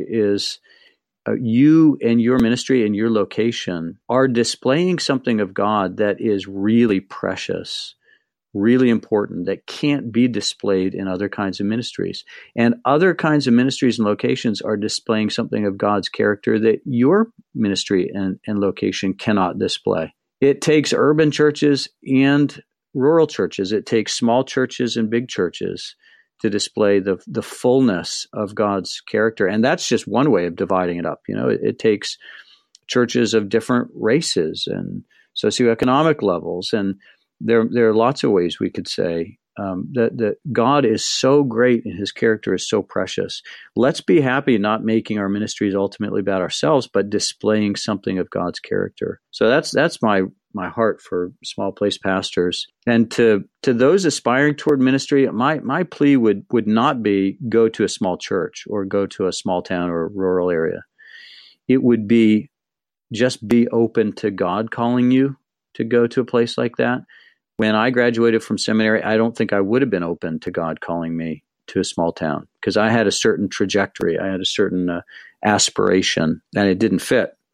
is uh, you and your ministry and your location are displaying something of God that is really precious, really important, that can't be displayed in other kinds of ministries. And other kinds of ministries and locations are displaying something of God's character that your ministry and, and location cannot display. It takes urban churches and rural churches. It takes small churches and big churches to display the the fullness of God's character. And that's just one way of dividing it up. You know, it, it takes churches of different races and socioeconomic levels. And there, there are lots of ways we could say um, that, that God is so great and his character is so precious. Let's be happy not making our ministries ultimately about ourselves, but displaying something of God's character. So that's that's my my heart for small place pastors. And to to those aspiring toward ministry, my my plea would would not be go to a small church or go to a small town or a rural area. It would be just be open to God calling you to go to a place like that. When I graduated from seminary, I don't think I would have been open to God calling me to a small town because I had a certain trajectory. I had a certain uh, aspiration, and it didn't fit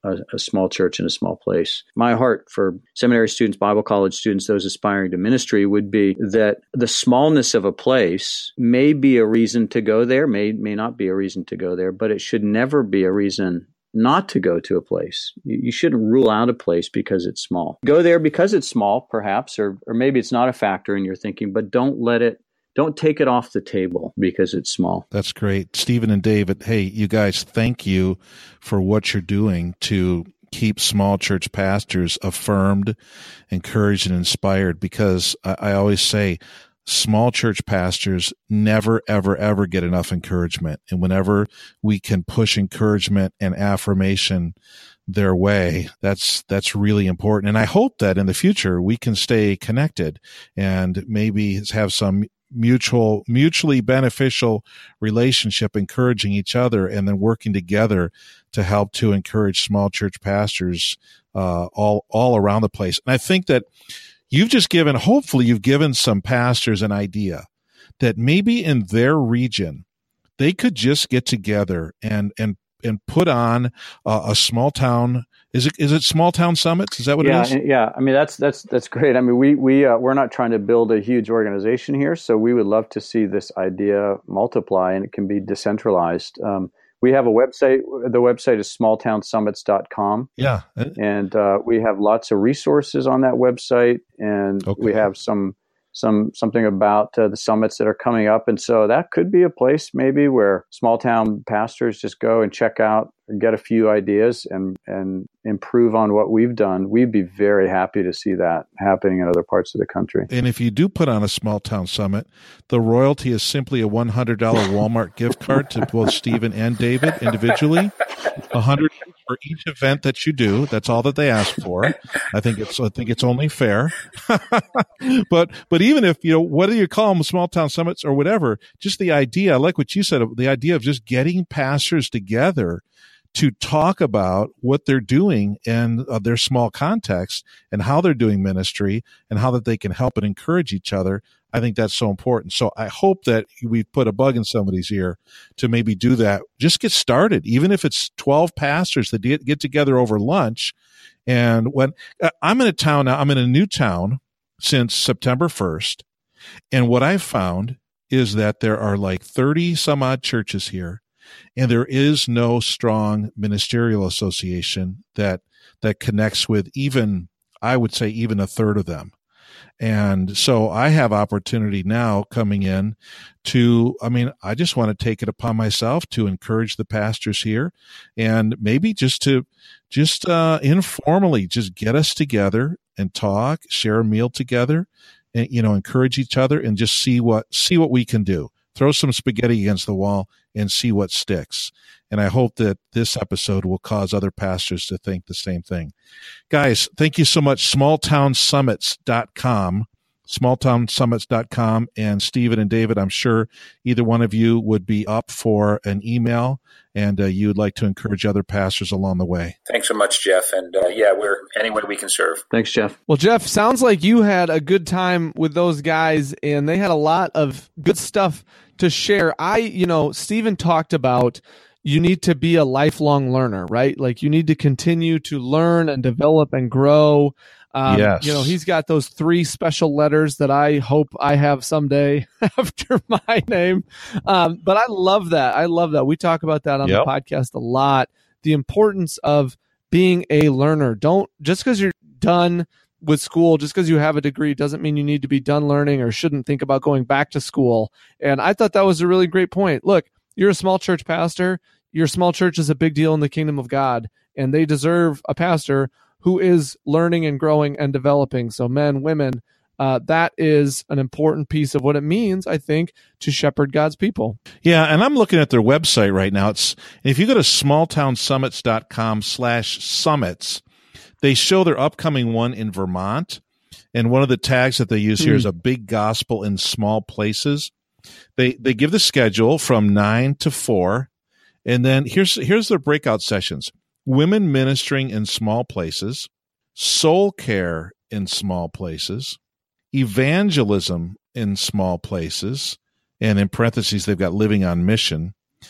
a, a small church in a small place. My heart for seminary students, Bible college students, those aspiring to ministry would be that the smallness of a place may be a reason to go there, may may not be a reason to go there, but it should never be a reason not to go to a place. You, you shouldn't rule out a place because it's small. Go there because it's small, perhaps, or or maybe it's not a factor in your thinking, but don't let it Don't take it off the table because it's small. That's great. Stephen and David, hey, you guys, thank you for what you're doing to keep small church pastors affirmed, encouraged, and inspired, because I, I always say small church pastors never, ever, ever get enough encouragement. And whenever we can push encouragement and affirmation their way, that's that's really important. And I hope that in the future we can stay connected and maybe have some mutual, mutually beneficial relationship, encouraging each other and then working together to help to encourage small church pastors uh, all all around the place. And I think that you've just given, hopefully you've given some pastors an idea that maybe in their region they could just get together and and and put on uh, a small town. Is it is it small town summits? Is that what yeah, it is? Yeah, I mean that's that's that's great. I mean we we uh, we're not trying to build a huge organization here, so we would love to see this idea multiply, and it can be decentralized. Um, we have a website. The website is small town summits dot com. Yeah, and uh, we have lots of resources on that website, and okay. we have some some something about uh, the summits that are coming up, and so that could be a place maybe where small town pastors just go and check out, get a few ideas, and and improve on what we've done. We'd be very happy to see that happening in other parts of the country. And if you do put on a small town summit, the royalty is simply a one hundred dollars Walmart gift card to both Stephen and David individually. one hundred dollars for each event that you do. That's all that they ask for. I think it's I think it's only fair. but but even if, you know, whether you call them small town summits or whatever, just the idea, I like what you said, the idea of just getting pastors together to talk about what they're doing in uh, their small context and how they're doing ministry and how that they can help and encourage each other. I think that's so important. So I hope that we've put a bug in somebody's ear to maybe do that. Just get started, even if it's twelve pastors that get, get together over lunch. And when uh, I'm in a town now, I'm in a new town since September first. And what I've found is that there are like thirty some odd churches here, and there is no strong ministerial association that that connects with even, I would say, even a third of them. And so I have opportunity now coming in to, I mean, I just want to take it upon myself to encourage the pastors here, and maybe just to, just uh, informally, just get us together and talk, share a meal together, and, you know, encourage each other and just see what, see what we can do. Throw some spaghetti against the wall and see what sticks. And I hope that this episode will cause other pastors to think the same thing. Guys, thank you so much. small town summits dot com, small town summits dot com. And Stephen and David, I'm sure either one of you would be up for an email, and uh, you would like to encourage other pastors along the way. Thanks so much, Jeff. And uh, yeah, we're any way we can serve. Thanks, Jeff. Well, Jeff, sounds like you had a good time with those guys, and they had a lot of good stuff to share. I, you know, Stephen talked about you need to be a lifelong learner, right? Like you need to continue to learn and develop and grow. Um, yes. You know, he's got those three special letters that I hope I have someday after my name. Um, but I love that. I love that. We talk about that on yep. the podcast a lot. The importance of being a learner. Don't, just because you're done with school, just because you have a degree doesn't mean you need to be done learning or shouldn't think about going back to school. And I thought that was a really great point. Look, you're a small church pastor. Your small church is a big deal in the kingdom of God, and they deserve a pastor who is learning and growing and developing. So men, women, uh, that is an important piece of what it means, I think, to shepherd God's people. Yeah, and I'm looking at their website right now. It's if you go to small town summits dot com slash summits, they show their upcoming one in Vermont. And one of the tags that they use here mm. is a big gospel in small places. They they give the schedule from nine to four. And then here's here's their breakout sessions: women ministering in small places, soul care in small places, evangelism in small places, and in parentheses they've got living on mission,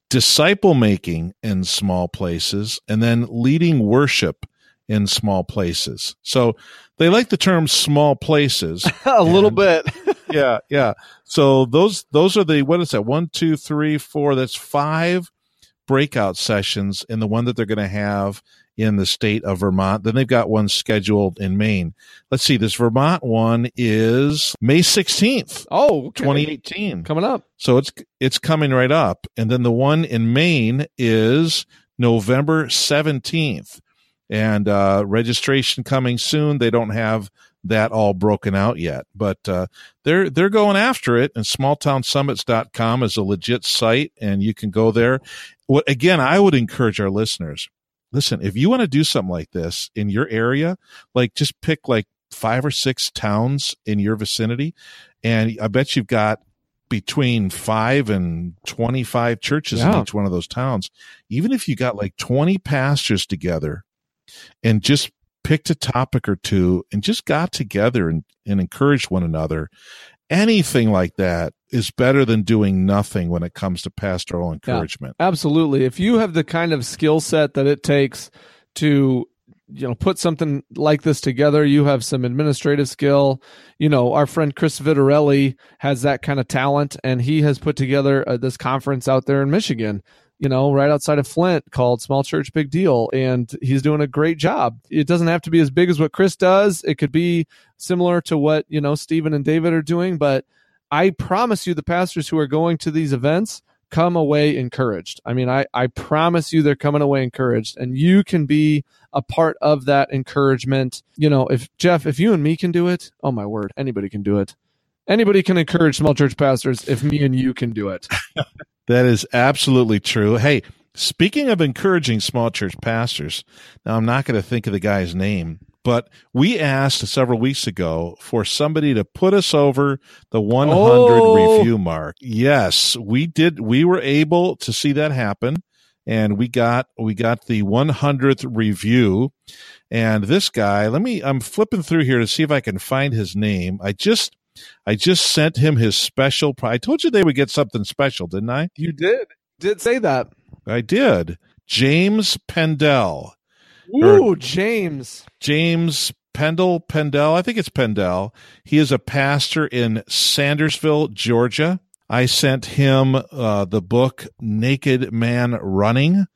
disciple making in small places, and then leading worship in small places. So they like the term small places. A little bit. yeah, yeah. So those those are the, what is that? One, two, three, four. That's five breakout sessions in the one that they're going to have in the state of Vermont. Then they've got one scheduled in Maine. Let's see. This Vermont one is May sixteenth. Oh, okay. twenty eighteen. Coming up. So it's it's coming right up. And then the one in Maine is November seventeenth. And uh, registration coming soon. They don't have that all broken out yet, but uh, they're they're going after it. And small town summits dot com is a legit site, and you can go there. What again? I would encourage our listeners. Listen, if you want to do something like this in your area, like just pick like five or six towns in your vicinity, and I bet you've got between five and twenty-five churches yeah. in each one of those towns. Even if you got like twenty pastors together and just picked a topic or two and just got together and, and encouraged one another, anything like that is better than doing nothing when it comes to pastoral encouragement. Yeah, absolutely. If you have the kind of skill set that it takes to, you know, put something like this together, you have some administrative skill. You know, our friend Chris Vitarelli has that kind of talent, and he has put together uh, this conference out there in Michigan, you know, right outside of Flint, called Small Church Big Deal. And he's doing a great job. It doesn't have to be as big as what Chris does. It could be similar to what, you know, Stephen and David are doing. But I promise you, the pastors who are going to these events come away encouraged. I mean, I, I promise you they're coming away encouraged, and you can be a part of that encouragement. You know, if Jeff, if you and me can do it, oh my word, anybody can do it. Anybody can encourage small church pastors if me and you can do it. That is absolutely true. Hey, speaking of encouraging small church pastors, now I'm not going to think of the guy's name, but we asked several weeks ago for somebody to put us over the one hundred oh. review mark. Yes, we did. We were able to see that happen, and we got we got the one hundredth review. And this guy, let me. I'm flipping through here to see if I can find his name. I just. I just sent him his special. I told you they would get something special, didn't I? You did. Did say that. I did. James Pendel. Ooh, James. James Pendel, Pendel. I think it's Pendel. He is a pastor in Sandersville, Georgia. I sent him uh, the book Naked Man Running.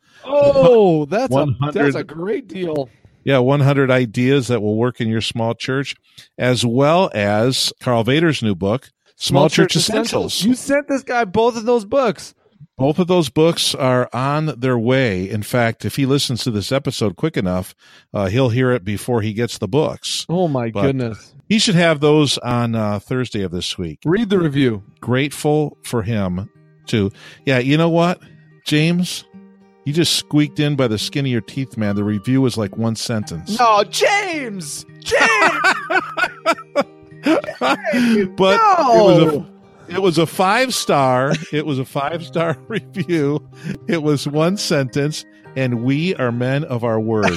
Oh, that's a, that's a great deal. Yeah, one hundred ideas that will work in your small church, as well as Carl Vader's new book, Small, small Church, Church Essentials. Essentials. You sent this guy both of those books. Both of those books are on their way. In fact, if he listens to this episode quick enough, uh, he'll hear it before he gets the books. Oh, my but goodness. He should have those on uh, Thursday of this week. Read the review. Grateful for him, too. Yeah, you know what, James? You just squeaked in by the skin of your teeth, man. The review was like one sentence. No, James! James! James but no! it was a it was a five star. It was a five star review. It was one sentence, and we are men of our word.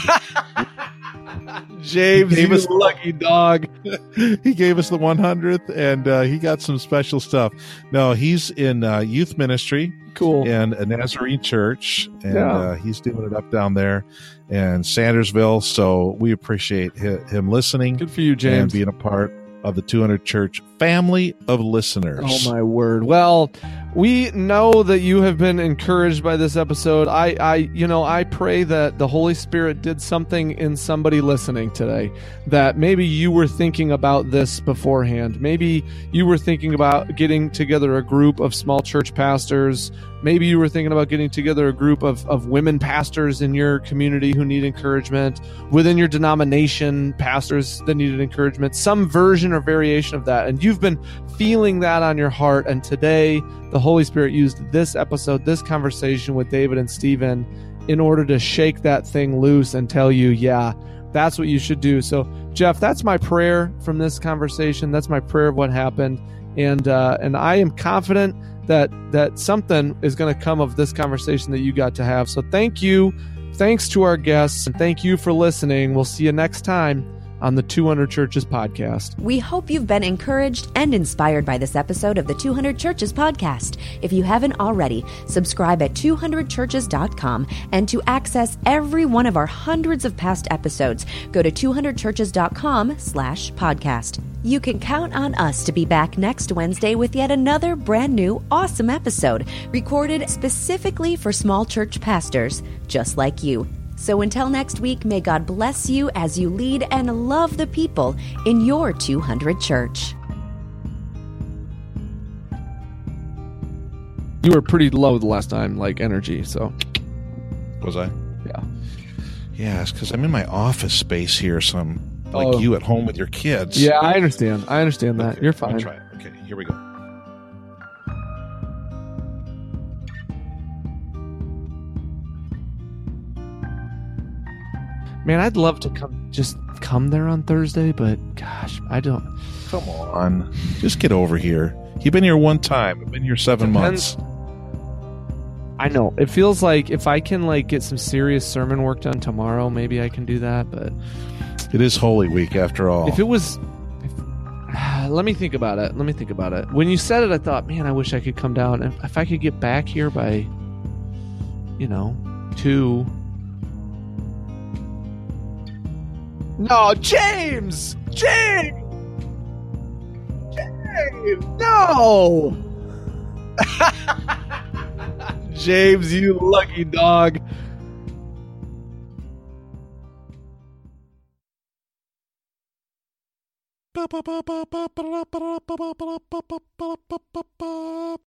James, you us, lucky dog. He gave us the one hundredth, and uh, he got some special stuff. No, he's in uh, youth ministry. Cool. And a Nazarene church, and yeah. uh, he's doing it up down there in Sandersville. So we appreciate him listening. Good for you, James. And being a part of the two hundred Church family of listeners. Oh, my word. Well, we know that you have been encouraged by this episode. I, I, you know, I pray that the Holy Spirit did something in somebody listening today, that maybe you were thinking about this beforehand. Maybe you were thinking about getting together a group of small church pastors. Maybe you were thinking about getting together a group of, of women pastors in your community who need encouragement, within your denomination, pastors that needed encouragement, some version or variation of that. And you've been feeling that on your heart. And today, the Holy Spirit used this episode, this conversation with David and Stephen, in order to shake that thing loose and tell you, yeah, that's what you should do. So, Jeff, that's my prayer from this conversation. That's my prayer of what happened. And uh, and I am confident that that something is going to come of this conversation that you got to have. So thank you. Thanks to our guests, and thank you for listening. We'll see you next time on the two hundred Churches podcast. We hope you've been encouraged and inspired by this episode of the two hundred Churches podcast. If you haven't already, subscribe at two hundred churches dot com, and to access every one of our hundreds of past episodes, go to two hundred churches dot com slash podcast. You can count on us to be back next Wednesday with yet another brand new awesome episode, recorded specifically for small church pastors just like you. So until next week, may God bless you as you lead and love the people in your two hundred church. You were pretty low the last time, like energy, so. Was I? Yeah. Yeah, it's because I'm in my office space here, so I'm like Oh. you at home with your kids. Yeah, I understand. I understand that. Okay, You're I'll fine. try it. Okay, here we go. Man, I'd love to come, just come there on Thursday, but gosh, I don't. Come on. Just get over here. You've been here one time. I've been here seven Depends- months. I know. It feels like if I can like get some serious sermon work done tomorrow, maybe I can do that. But It is Holy Week after all. if it was, if, let me think about it. Let me think about it. When you said it, I thought, man, I wish I could come down. If, if I could get back here by, you know, two. No, James! James! James! No! James, you lucky dog.